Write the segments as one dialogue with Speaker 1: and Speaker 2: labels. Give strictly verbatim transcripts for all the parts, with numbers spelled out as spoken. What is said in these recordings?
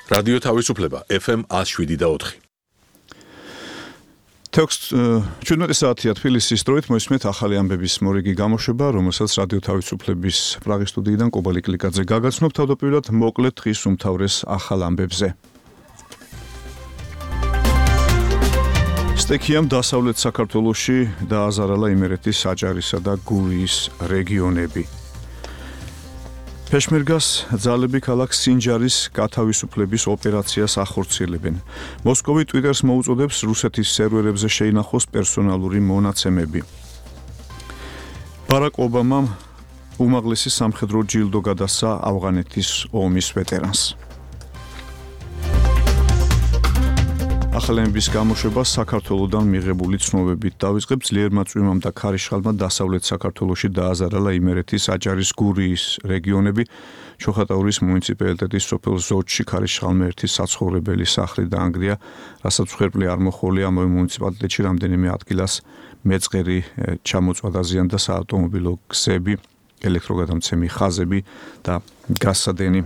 Speaker 1: რადიო თავისუფლება ეფ ემ one oh seven და four.
Speaker 2: თექვსი ჩვიდმეტი საათია თბილისის დროით მოისმენთ ახალი ამბების მორიგი გამოშვება, რომელსაც რადიო თავისუფლების პრაღის სტუდიიდან კობალი კლიკაძე გაგაცნობ თავდაპირველად მოკლედ დღის უმთავრეს ახალ ამბებზე. სტექიამ დასავლეთ საქართველოში დააზარალა იმერეთის აჭარისა და გურიის რეგიონები. Peshmergas ძალები ქალაქ სინჯარის გათავისუფლების ოპერაციას ახორციელებენ. მოსკოვი ტვიტერს მოუწოდებს რუსეთის სერვერებზე შეინახოს პერსონალური მონაცემები. ბარაკ ობამამ უმაღლესი სამხედრო ჯილდო გადასცა ავღანეთის ომის ვეტერანს. ახალების გამოშვება საქართველოდან მიღებული ცნობებით დავიწყებ. ძლიერმა წვიმამ და ქარიშხალმა დასავლეთ საქართველოში დააზარალა იმერეთის აჭარის გურიის რეგიონები. ჩოხატაურის მუნიციპალიტეტის სოფელ ზოჩში ქარიშხალმა ერთი საცხოვრებელი სახლი დაანგრია, რასაც მსხვერპლი არ მოჰყოლია. ამავე მუნიციპალიტეტში რამდენიმე ადგილას მეწყერი ჩამოწვა და ზიანდა საავტომობილო გზები, ელექტროგადამცემი ხაზები და გასადენი.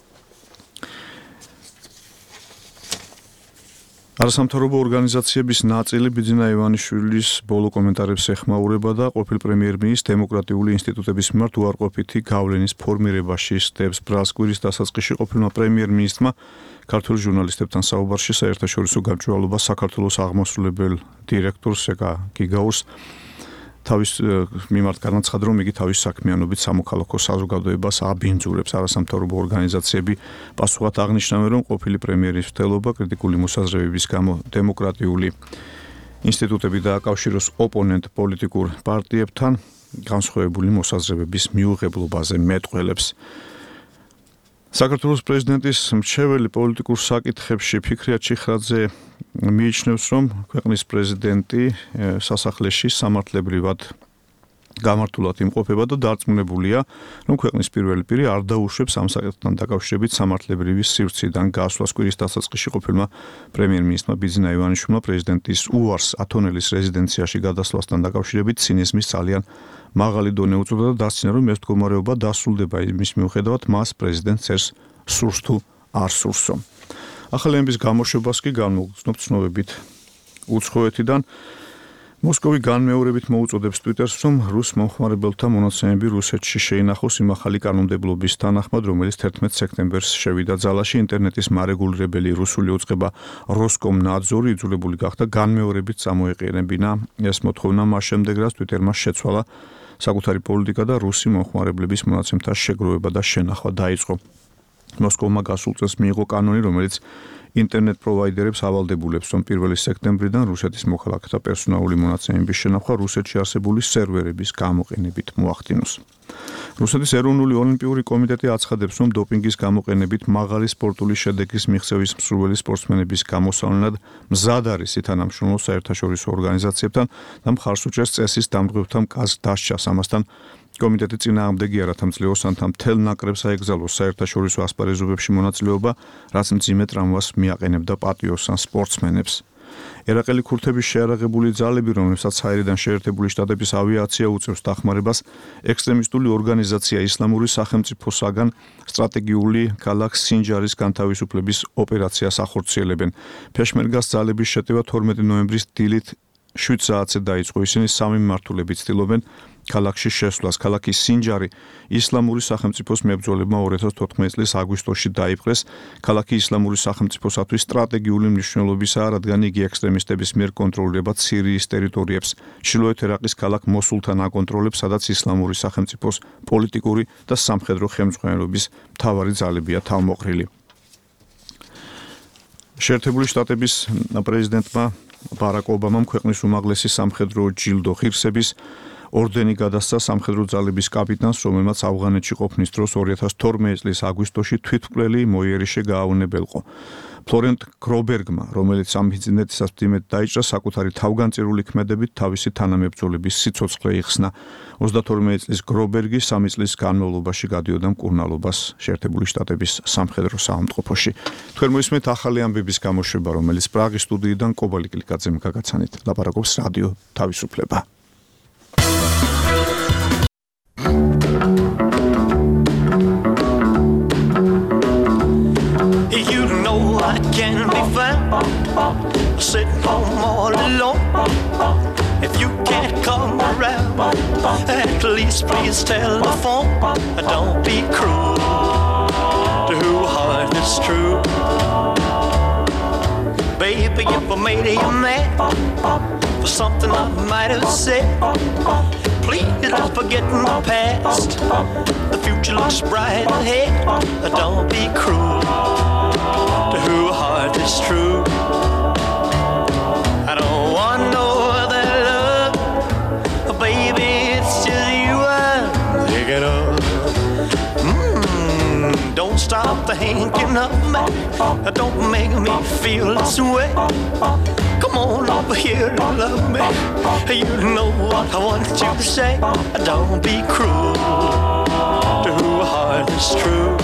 Speaker 2: არასამთავრობო ორგანიზაციების ნაწილი ბიძინა ივანიშვილის ბოლო კომენტარებს ეხმაურება და ყოფილ პრემიერ-მინისტრ დემოკრატიული ინსტიტუტების მიმართ უარყოფითი გავლენის ფორმირებაში სდებს ბრალს. კვირის დასაწყისში ყოფილმა პრემიერ-მინისტრმა ქართულ ჟურნალისტებთან საუბარში საერთაშორისო გამჭვირვალობა საქართველოს აღმასრულებელ დირექტორს ეკა გიგაურს თავის მიმართ განაცხადა, რომ იგი თავის საქმიანობით სამოქალაქო საზოგადოებას აბინძურებს. არასამთავრობო ორგანიზაციები პასუხად აღნიშნავენ, რომ ყოფილი პრემიერის მცდელობა კრიტიკული მოსაზრებების გამო დემოკრატიული ინსტიტუტები დააკავშიროს ოპონენტ პოლიტიკურ პარტიებთან განსხვავებული მოსაზრებების მიუღებლობაზე მეტყველებს. საქართველოს პრეზიდენტის მრჩეველი პოლიტიკურ საკითხებში ფიქრია ჩიხრაძე მიიჩნევს, რომ ქვეყნის პრეზიდენტი სასახლეში სამართლებრივად გამართულად იმყოფება და დარწმუნებულია, რომ ქვეყნის პირველი პირი არ დაუშვებს ამ საკითხთან დაკავშირებით სამართლებრივი სივრციდან გასვლას. კვირის დასაწყისში ყოფილმა პრემიერ-მინისტრმა ბიძინა ივანიშვილმა პრეზიდენტის უარს ათონელის რეზიდენციაში გადასვლასთან დაკავშირებით ცინიზმის ძალიან მაღალი დონე უწოდა და დასცინა, რომ ეს მდგომარეობა დასრულდება იმის მიუხედავად მას პრეზიდენტს წერს სურს თუ არ სურსო. ახალების გამოშვებას კი განვაგრძნობთ ცნობებით უცხოეთიდან. მოსკოვი განმეორებით მოუწოდებს ტვიტერს, რომ რუს მომხმარებელთა მონაცემები რუსეთში შეინახოს იმ ახალი კანონმდებლობის თანახმად, რომელიც თერთმეტ სექტემბერს შევიდა ძალაში. ინტერნეტის მარეგულირებელი რუსული უწყება როსკომნაძორი იძულებული გახდა განმეორებით წამოეყენებინა ეს მოთხოვნა მას შემდეგ, რაც ტვიტერმა შეცვალა საკუთარი პოლიტიკა და რუსი მომხმარებლების მონაცემთა შეგროვება და შენახვა დაიწყო. მოსკოვმა გასულ წელს მიიღო კანონი, რომელიც ინტერნეტ პროვაიდერებს ავალდებულებს, რომ პირველი სექტემბრიდან რუსეთის მოქალაქეთა პერსონალური მონაცემების შენახვა რუსეთში არსებული სერვერების გამოყენებით მოახდინოს. რუსეთის ეროვნული ოლიმპიური კომიტეტი აცხადებს, რომ დოპინგის გამოყენებით მაღალი სპორტული შედეგის მიღწევის მსურველი სპორტსმენების გამოსავლენად მზად არის ითანამშრომლო საერთაშორისო ორგანიზაციებთან და მხარს უჭერს წესის დამტყუებთა მკაცრ დასჯას. ამასთან კომიტეტი წინააღმდეგია, რათა მძლეოსანთა მთელ ნაკრებს აეგზალოს საერთაშორისო ასპარეზობებში მონაწილეობა, რაც მძიმე ტრამვას მიაყენებდა პატიოსან სპორტსმენებს. ერაყელი ქურთების შეარაღებული ძალები, რომლებსაც საერიდან შეერთებული შტატების ავიაცია უწევს დახმარებას, ექსტრემისტული ორგანიზაცია ისლამური სახელმწიფოსაგან სტრატეგიული ქალაქ სინჯარის განთავისუფლების ოპერაციას ახორციელებენ. ფეშმერგას ძალების შეტევა თორმეტი ნოემბრის დილით შვიდ საათზე დაიწყო. ისინი სამი მიმართულებით ცდილობენ ქალაქში შესვლას. ქალაქის სინჯარი ისლამური სახელმწიფოს მებრძოლებმა ორი ათას თოთხმეტი წლის აგვისტოში დაიპყრეს. ქალაქი ისლამური სახელმწიფოსათვის სტრატეგიული მნიშვნელობისაა, რადგან იგი ექსტრემისტების მიერ კონტროლირება სირიის ტერიტორიებს. ჩრდილოეთ ერაყის ქალაქ მოსულთან აკონტროლებს, სადაც ისლამური სახელმწიფოს პოლიტიკური და სამხედრო ხელმძღვანელობის მთავარი ძალებია თავმოყრილი. შეერთებული შტატების პრეზიდენტმა ბარაკ ობამამ ქვეყნის უმაღლესი სამხედრო ჯილდო ღირსების ორდენი გადასცა სამხედრო ძალების კაპიტანს, რომელმაც ავღანეთში ყოფნის დროს ორი ათას თორმეტი წლის აგვისტოში თვითმკვლელი მოიერიშე გააუნებელყო. ფლორენტ გრობერგმა, რომელიც ამ ინციდენტისას მძიმედ დაიჭრა, საკუთარი თავგანწირული ქმედებით თავისი თანამებრძოლების სიცოცხლე იხსნა. ოცდათორმეტი წლის გრობერგი სამი წლის განმავლობაში გადიოდა მკურნალობას შეერთებული შტატების სამხედრო საავადმყოფოში. თქვენ მოისმენთ ახალი ამბების გამოშვება, რომელიც პრაღის სტუდიიდან კობალი კლიკაძემ გაგაცანით. ლაპარაკობს რადიო თავისუფლება.
Speaker 3: You know At least please telephone. Don't be cruel to who heart is true. Baby, if I made you mad for something I might have said, please don't forget the past. The future looks bright ahead. Don't be cruel to who heart is true. I don't want no other love, baby, it's just you I'm thinking of. Mm, don't stop thinking of me. Don't make me feel this way. Come on over here and love me. You know what I want you to say. Don't be cruel to who heart is true.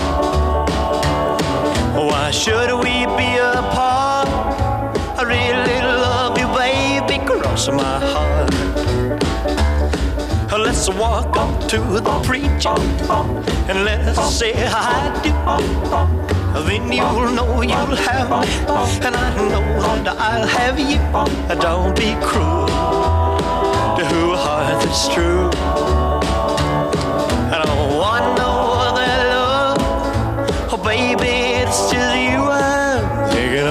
Speaker 3: Why should we be apart? I really love you, baby, cross my heart. Let's walk up to the preacher and let's say I do. Then you'll know you'll have me, and I know that I'll have you. Don't be cruel to who heart is true. I don't want no other love, oh baby, it's just you I'm thinking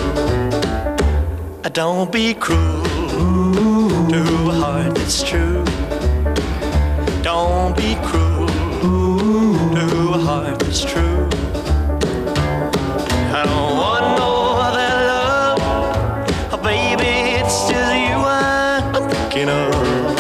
Speaker 3: of. Don't be cruel to who heart is true. Don't be cruel to a heart that's true. I don't want no other love, oh, baby, it's just you I'm thinking of.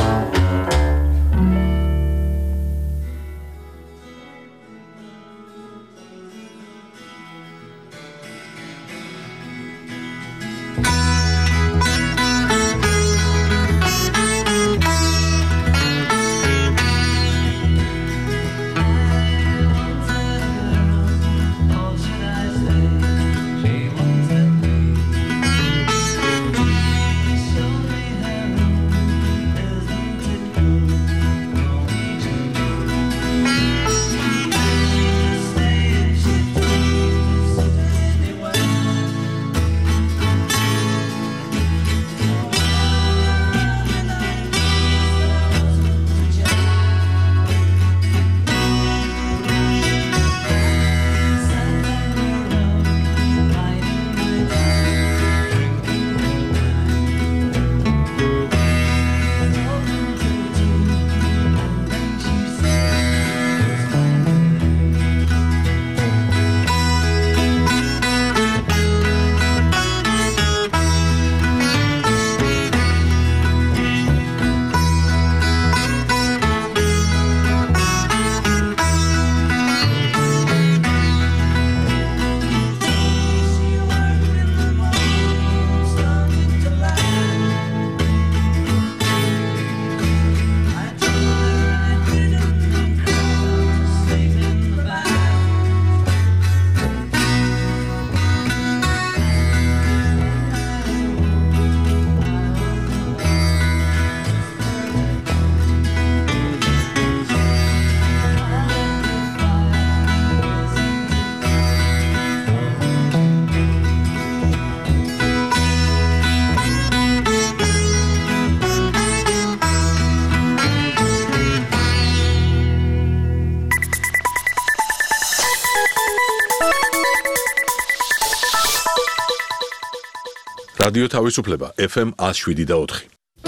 Speaker 1: რადიო თავისუფლება F M one oh seven და four.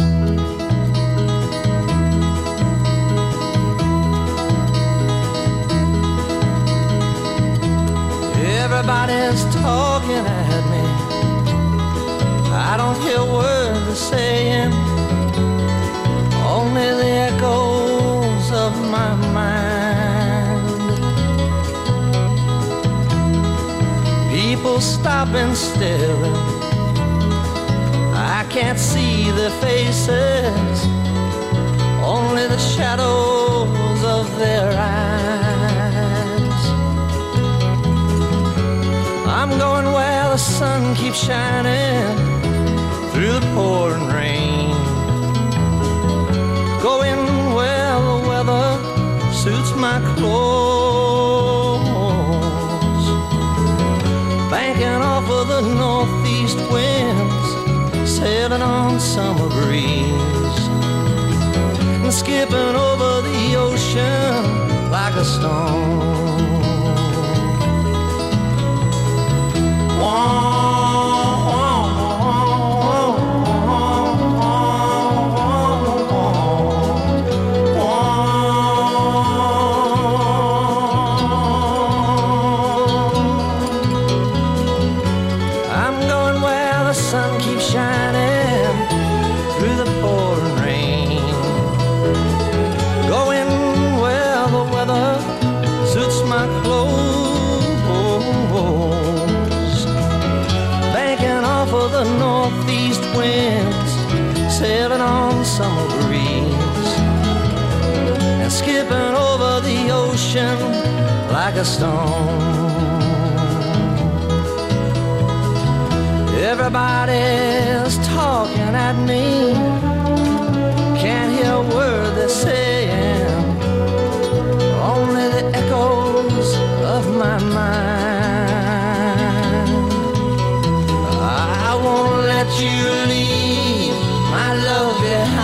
Speaker 4: Everybody's talking at me. I don't hear words they're saying, only the echoes of my mind. People stop and stare. I can't see their faces, only the shadows of their eyes. I'm going where the sun keeps shining through the pouring rain, going where the weather suits my clothes, banking off of the northeast winds, sailing on summer breeze, skipping over the ocean like a stone. I'm going where the sun keeps shining through the pouring rain, going where the weather suits my clothes, banking off of the northeast winds, sailing on the summer breeze, and skipping over the ocean like a stone. Everybody's talking at me, can't hear a word they're saying, only the echoes of my mind. I won't let you leave my love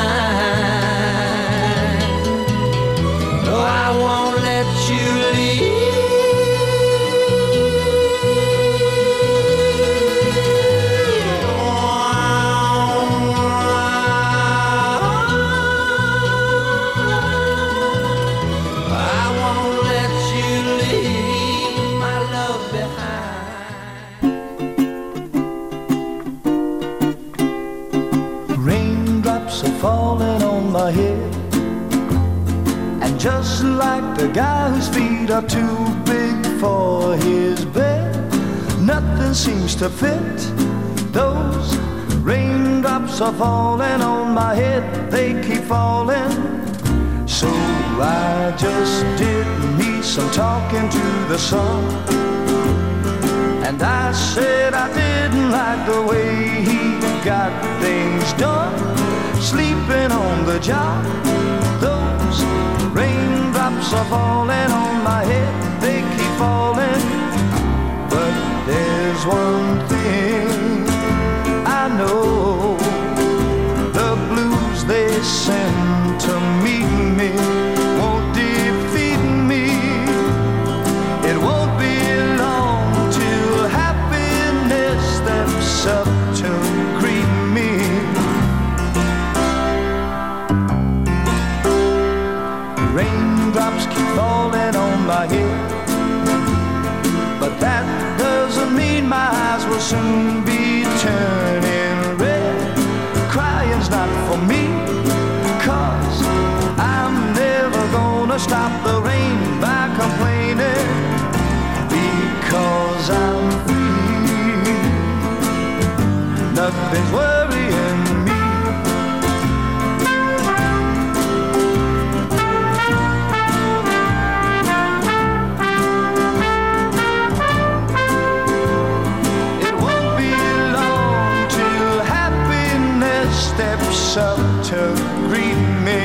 Speaker 4: behind. No, I won't let you leave.
Speaker 5: Falling on my head, and just like the guy whose feet are too big for his bed, nothing seems to fit. Those raindrops are falling on my head, they keep falling. So I just did me some talking to the sun, and I said I didn't like the way he got things done, sleeping on the job. Those raindrops are falling on my head, they keep falling. But there's one thing I know, the blues they send to meet me won't defeat me. It won't be long till happiness steps up to greet me. Raindrops keep falling on my head, but that doesn't mean my eyes will soon be turning red. Crying's not for me, 'cause I'm never gonna stop the rain by complaining, because I'm free. Nothing's worrying me. Steps up to greet me.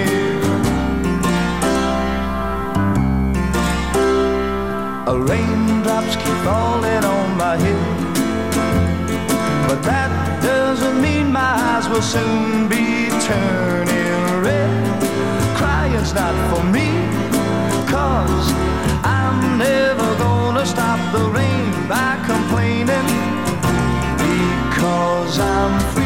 Speaker 5: Raindrops keep falling on my head, but that doesn't mean my eyes will soon be turning red. Crying's not for me, 'cause I'm never gonna stop the rain by complaining, because I'm free.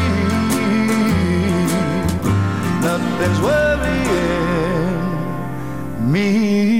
Speaker 5: Nothing's worrying me.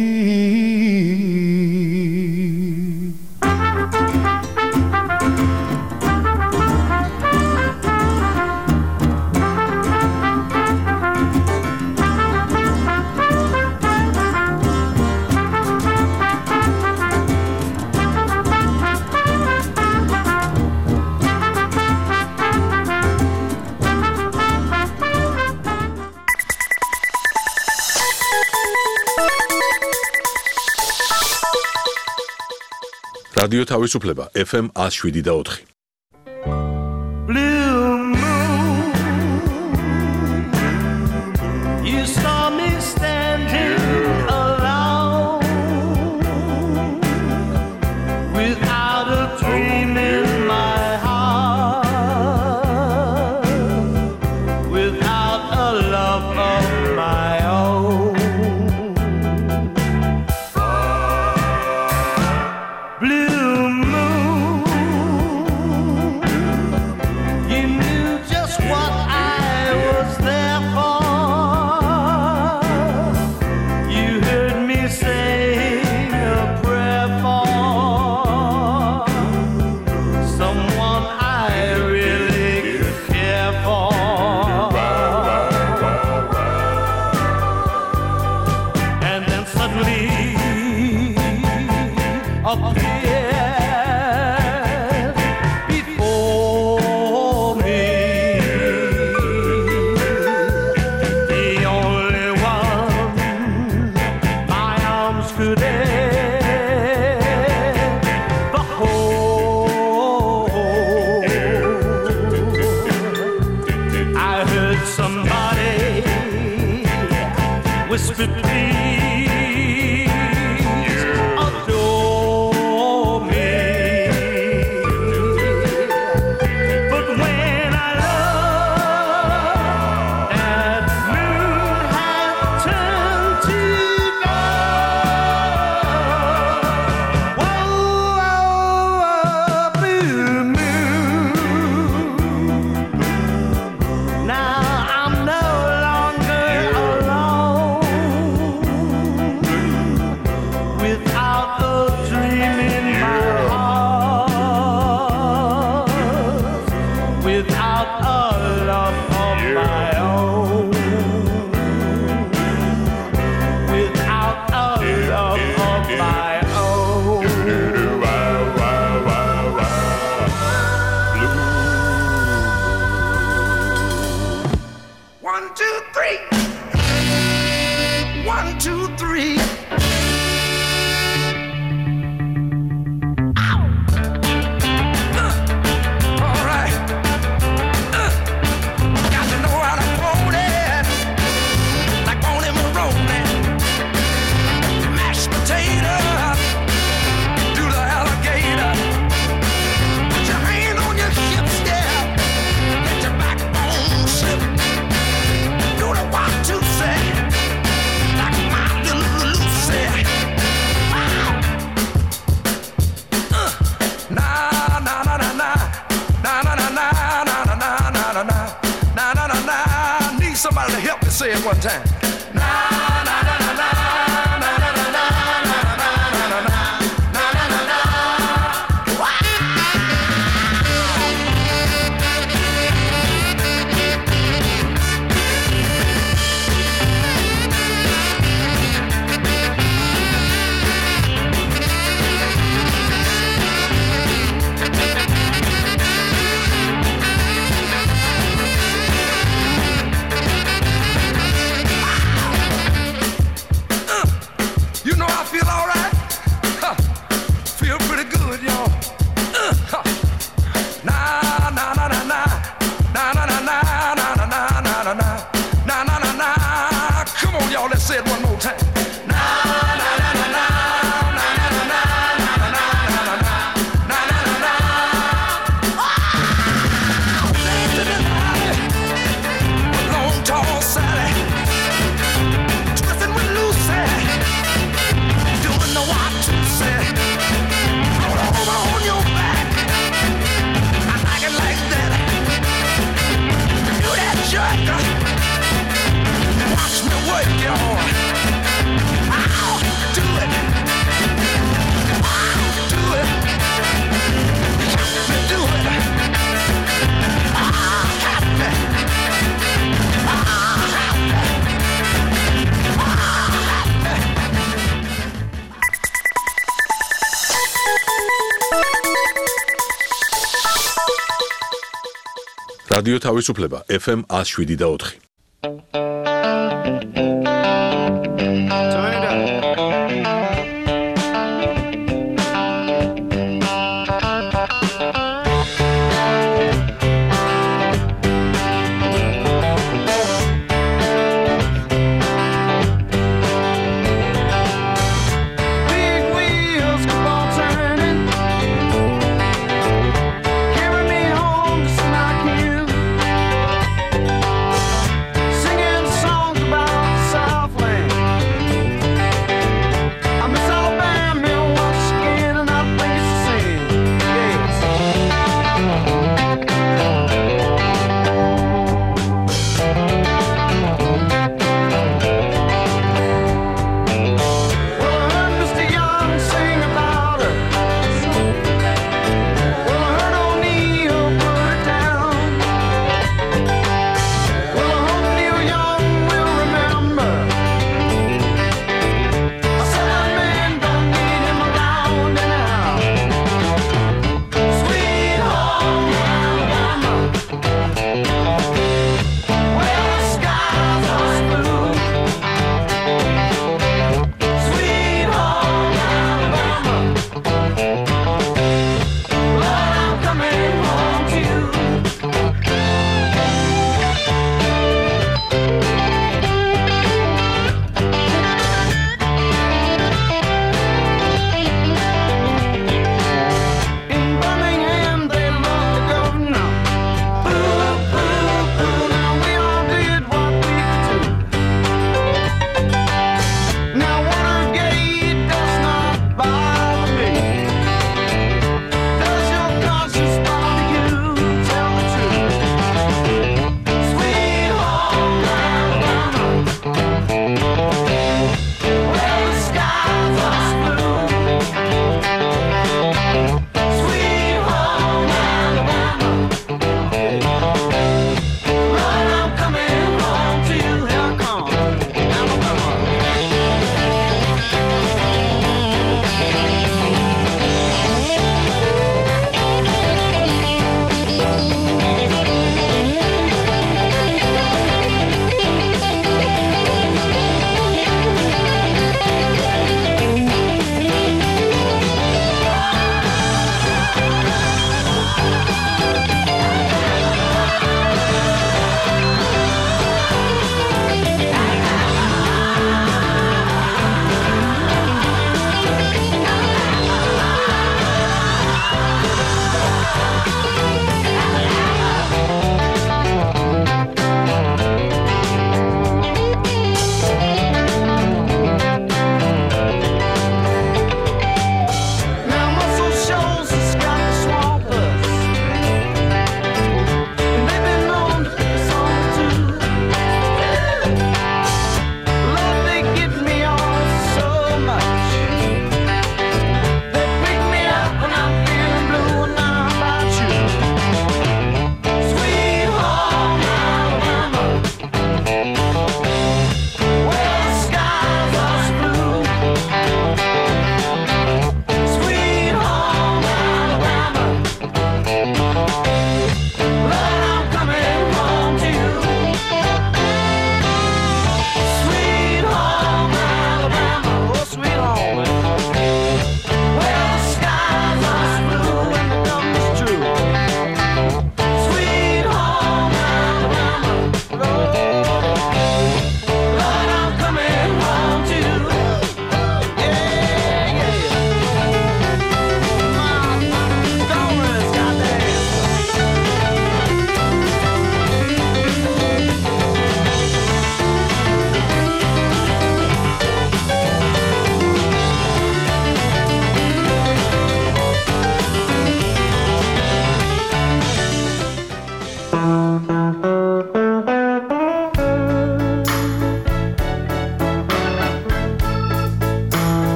Speaker 1: რადიო თავისუფლება F M one oh seven და four.
Speaker 3: Blue moon, you saw me standing alone, without a dream in my heart, without a love of my own. swiftly appeared before me. The only one my arms could ever hold. I heard somebody whisper, please adore me. But when I looked, that moon had turned to gold. Whoa, whoa, blue moon. Now I'm no longer alone. Without a dream in my heart, without a love of my own, without a love of my own. One, two, three. One, two, three. All right. Uh, got to know how to hold it, like Boney Maroney. Mashed potato, do the alligator. Put your hand on your hips, yeah. Let your backbone slip. Do the one, two, say, like my little Lucy. Wow. Uh, nah, nah, nah, nah, nah. Nah, nah, nah, nah, nah, nah, nah, nah, nah, nah. Nah, nah, nah, nah. Need somebody to help me say it one time. Nah, nah, nah, nah, nah. Nah, nah, nah, nah, nah, nah, nah, nah, nah. Nah, nah, nah, nah. Wow. You know I feel all right. Huh. Feel pretty good, y'all. Uh, huh. Nah, nah, nah, nah, nah. Nah, nah, nah, nah, nah, nah, nah, nah, nah, nah. Nah, nah, nah, nah. Come on, y'all, let's say it one more time. Nah, nah, nah, nah, nah. Nah, nah, nah, nah, nah, nah, nah, nah, nah. Nah, nah, nah, nah. Ah! Dance to the night. Long, tall Sally. Twisting with Lucy. Doing the one, two, say. Hold on, hold on your back. I like it like that. Do that jerk. Watch me work, y'all. Ow, do it. Ow, do it. Help me do it. Ah, help me. Ah, help me. Ah, help me.
Speaker 1: რადიო თავისუფლება ეფ ემ one oh seven და four.
Speaker 3: Turn it up. Big wheels keep on turning. Carry me home to Smock Hill. Singing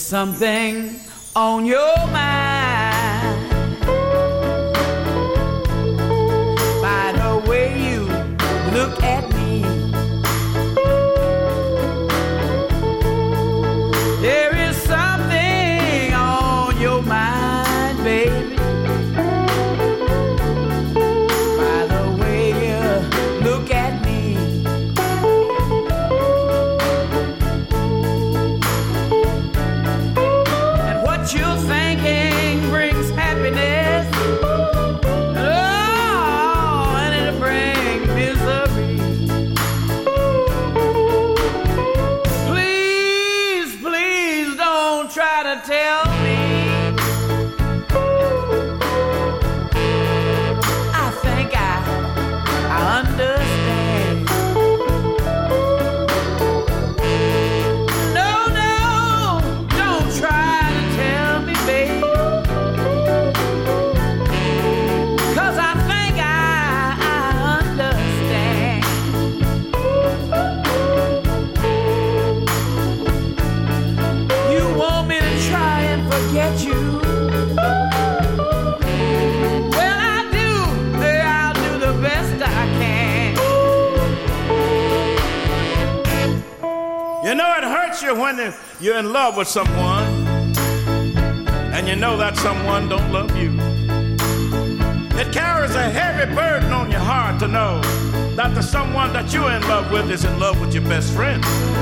Speaker 6: something on your mind by the way you look at me. There is something on your mind, baby, by the way you look at me. And what you're thinking brings happiness. Oh, and it'll bring misery. Please, please don't try to tell me. I think I, I understand. No, no, don't try to tell me, babe. 'Cause I think I, I understand. You want me to try and forget you? Well, I do. I'll do the best I can.
Speaker 7: You know, it hurts you when you're in love with someone and you know that someone don't love you. It carries a heavy burden on your heart to know that the someone that you're in love with is in love with your best friend.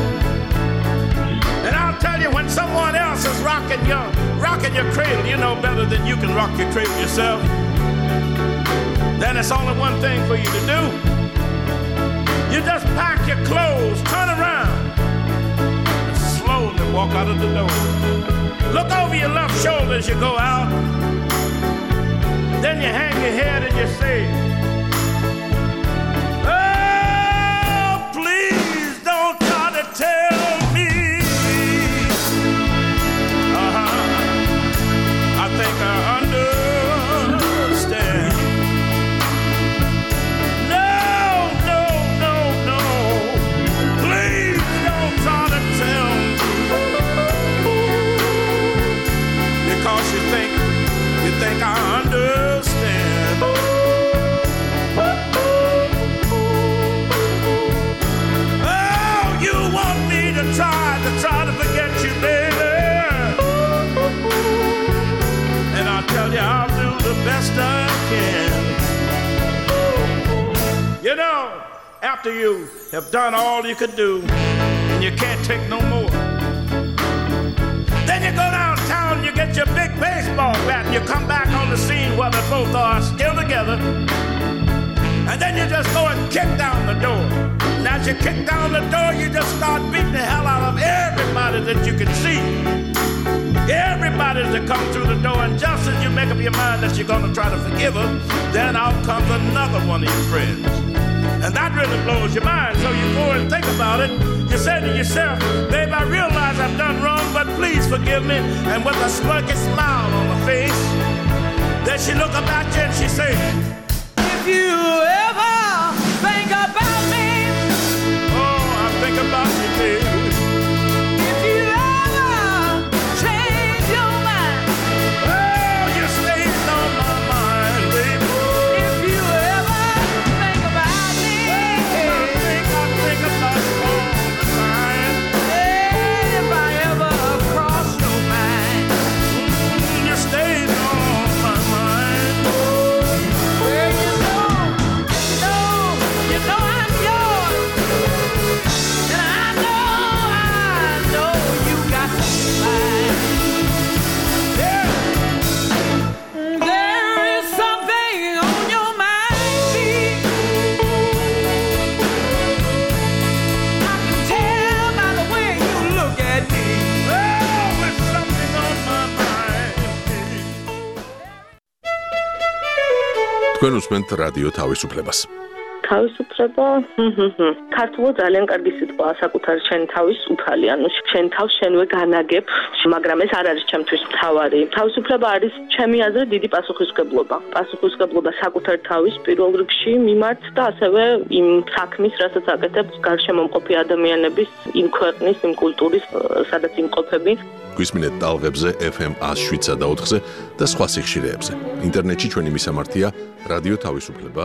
Speaker 7: And I'll tell you, when someone else is rocking your, rocking your cradle, you know better than you can rock your cradle yourself. Then it's only one thing for you to do. You just pack your clothes, turn around, and slowly walk out of the door. Look over your left shoulder as you go out. Then you hang your head and you say, oh, please don't try to tell me. Uh-huh. I think I understand. No, no, no, no. Please don't try to tell me. Because you think, you think I understand. Oh, you want me to try, to try to forget you, baby. And I'll tell you, I'll do the best I can. You know, after you have done all you could do, and you can't take no more, then you go downtown, you get your big baseball bat, and you come back on the scene where they both are still together. And then you just go and kick down the door. And as you kick down the door, you just start beating the hell out of everybody that you can see. Everybody that comes through the door. And just as you make up your mind that you're going to try to forgive her, then out comes another one of your friends. And that really blows your mind. So you go and think about it. You say to yourself, babe, I realize I've done wrong, but please forgive me. And with a smirky smile on her face, then she look up at you and she say,
Speaker 6: If you ever think about me,
Speaker 7: oh, I think about you, baby.
Speaker 6: if you ever change your mind,
Speaker 7: Oh, you stayed on my mind, baby.
Speaker 6: if you ever think about me,
Speaker 7: I think, I think about you all the time.
Speaker 6: if I ever cross your mind,
Speaker 7: You stayed on my mind.
Speaker 6: well, you know, you know, you know I'm yours, and I know, I know you got mine.
Speaker 7: Yeah.
Speaker 6: There is something on your mind, babe. I can tell by the way you look at me.
Speaker 7: Oh, there's something on my mind.
Speaker 1: თქვენ უსმენთ რადიო თავისუფლებას.
Speaker 8: თავისუფლება, ქართულად ძალიან კარგი სიტყვა, საკუთარ შენ თავის უფალი, ანუ შენ თავს შენვე განაგებ, მაგრამ ეს არ არის ჩემთვის მთავარი. თავისუფლება არის ჩემი აზრით დიდი პასუხისმგებლობა. პასუხისმგებლობა საკუთარ თავის პირველ რიგში მიმართ და ასევე იმ საქმის, რასაც აკეთებს გარშემო მყოფი ადამიანების, იმ ქვეყნის, იმ კულტურის, სადაც იმყოფები.
Speaker 1: გვისმინეთ ტალღებზე F M one oh seven და ოთხზე და სხვა სიხშირეებზე. ინტერნეტში ჩვენი მისამართია რადიო თავისუფლება